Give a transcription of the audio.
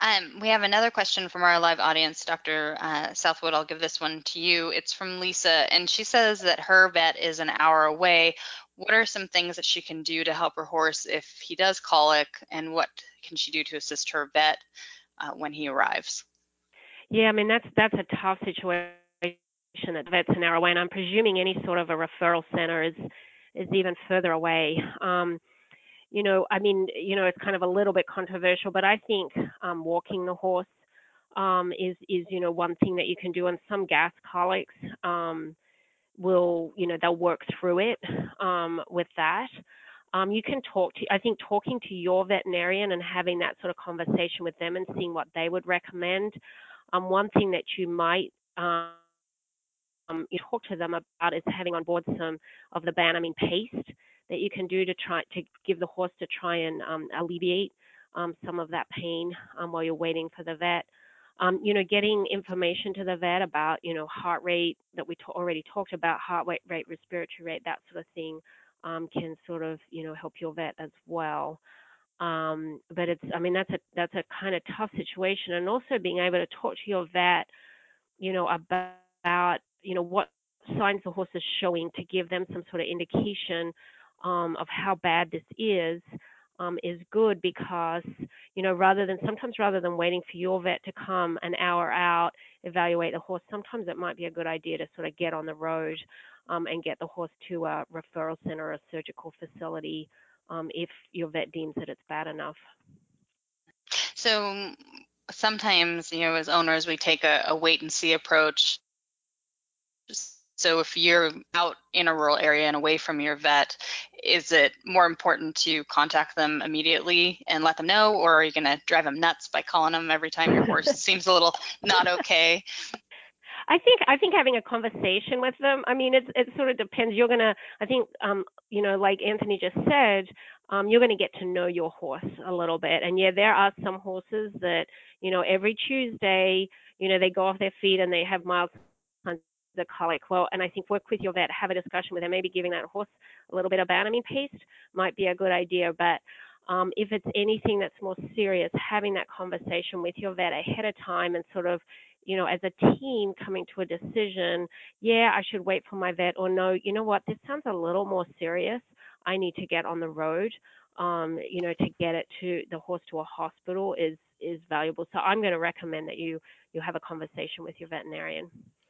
We have another question from our live audience, Dr. Southwood. I'll give this one to you. It's from Lisa, and she says that her vet is an hour away. What are some things that she can do to help her horse if he does colic, and what can she do to assist her vet when he arrives? Yeah, I mean that's a tough situation that the vet's an hour away, and I'm presuming any sort of a referral center is even further away. I mean, it's kind of a little bit controversial, but I think walking the horse is one thing that you can do. And some gas colics they'll work through it with that. You can I think talking to your veterinarian and having that sort of conversation with them and seeing what they would recommend. One thing that you might you talk to them about is having on board some of the Banamine paste that you can do to try to give the horse to try and alleviate some of that pain while you're waiting for the vet. Getting information to the vet about, heart rate that we already talked about, heart rate, respiratory rate, that sort of thing can sort of, help your vet as well. But that's a kind of tough situation. And also being able to talk to your vet, about, what signs the horse is showing to give them some sort of indication of how bad this is good because, rather than waiting for your vet to come an hour out, evaluate the horse, sometimes it might be a good idea to sort of get on the road and get the horse to a referral center or a surgical facility if your vet deems that it's bad enough. So sometimes, as owners, we take a wait and see approach. So if you're out in a rural area and away from your vet, is it more important to contact them immediately and let them know, or are you going to drive them nuts by calling them every time your horse seems a little not okay? I think having a conversation with them. I mean, it sort of depends. I think, like Anthony just said, you're gonna get to know your horse a little bit. And yeah, there are some horses that, every Tuesday, they go off their feet and they have mild signs of colic. Well, and I think work with your vet, have a discussion with them. Maybe giving that horse a little bit of Banamine paste might be a good idea. But if it's anything that's more serious, having that conversation with your vet ahead of time and sort of, as a team coming to a decision, yeah, I should wait for my vet, or no, you know what, this sounds a little more serious. I need to get on the road, to get the horse to a hospital is valuable. So I'm going to recommend that you have a conversation with your veterinarian.